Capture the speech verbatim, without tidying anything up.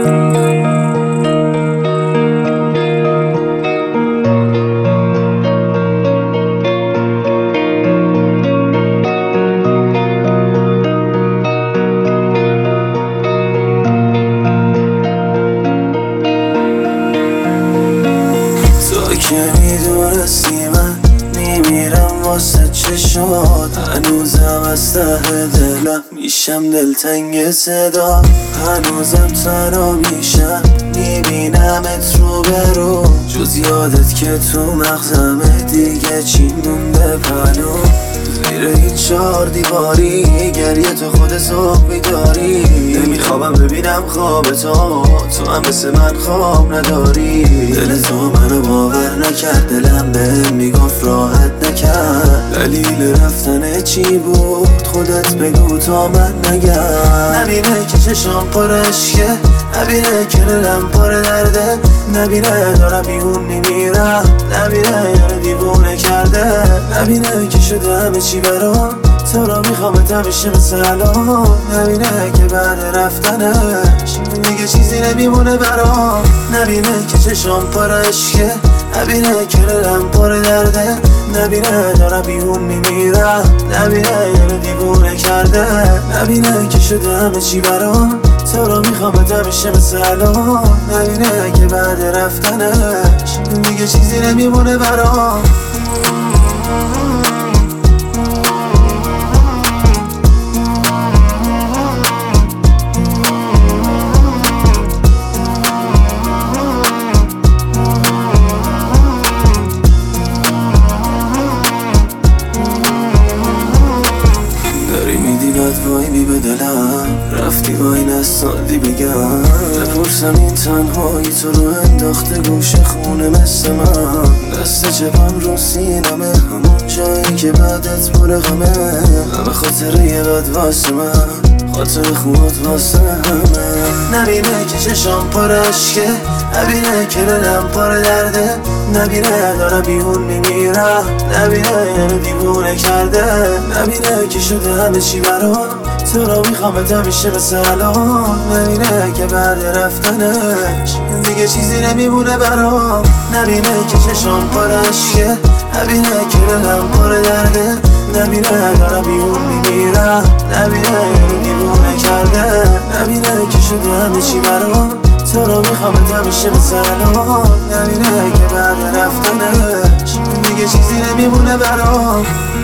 که میدونستی من میمیرم واسه چه شد، هنوزم از ته دلم میشم دلتنگ صدا، هنوزم تنها میشم میبینمت رو برو، جز یادت که تو مغزمه دیگه چی مونده پنو، زیر این چار دیواری گریه تو خود صبح بیداری، نمیخوابم ببینم خواب تو تو هم مثل من خواب نداری، دل تو منو باور نکرد، دلم به میگفت راحت نکرد، دلیل رفتن چی بود خودت بگو تا من نگم، نبینه که چشام پر عشقه، نبینه که دلم پر درده، نبینه دارم بیهون میمیرم، نبینه یارو دیوونه کرده، نبینه که شده همه چی برام تو را میخوامت همیشه مثل الان، نبینه که بعد رفتنش دیگه چیزی نمیمونه برام، نبینه که چشام پر عشقه، نبینه که دلم پر درده، نبینه دارم بیهون میمیرم، نبینه یارو دیوونه کرده، نبینه که شده همه چی برام تو را میخوامت همیشه مثل الان، نبینه که بعد رفتنش دیگه چیزی نمیمونه برام. وای بی به دلم رفتی وای نستادی بگم، بپرسم این تنهایی تو رو انداخته گوش خونه مثل من، دست چپم رو سینمه همون جایی که بعدت پر غمه، همه خاطره یه بد واسه من، خاطر خوبات واسه همه، نبینه که چشام پر عشقه، نبینه که دلم پر درده، نبینه دارم بیهون میمیرم، نبینه یعنی دیوونه کرده، نبینه که شده همه چی برام تو را میخوامت همیشه مثل الان، نبینه که بعد رفتنش دیگه چیزی نمیمونه برام، نبینه که چشام پر عشقه، نبینه که دلم پر درده، نبینه دارم بیهون میمیرم، نبینه یعنی دیوونه کرده، نبینه که شده همه چی برام تو را میخوامت همیشه مثل الان، نبینه که بعد رفتنش دیگه چیزی نمیمونه برام.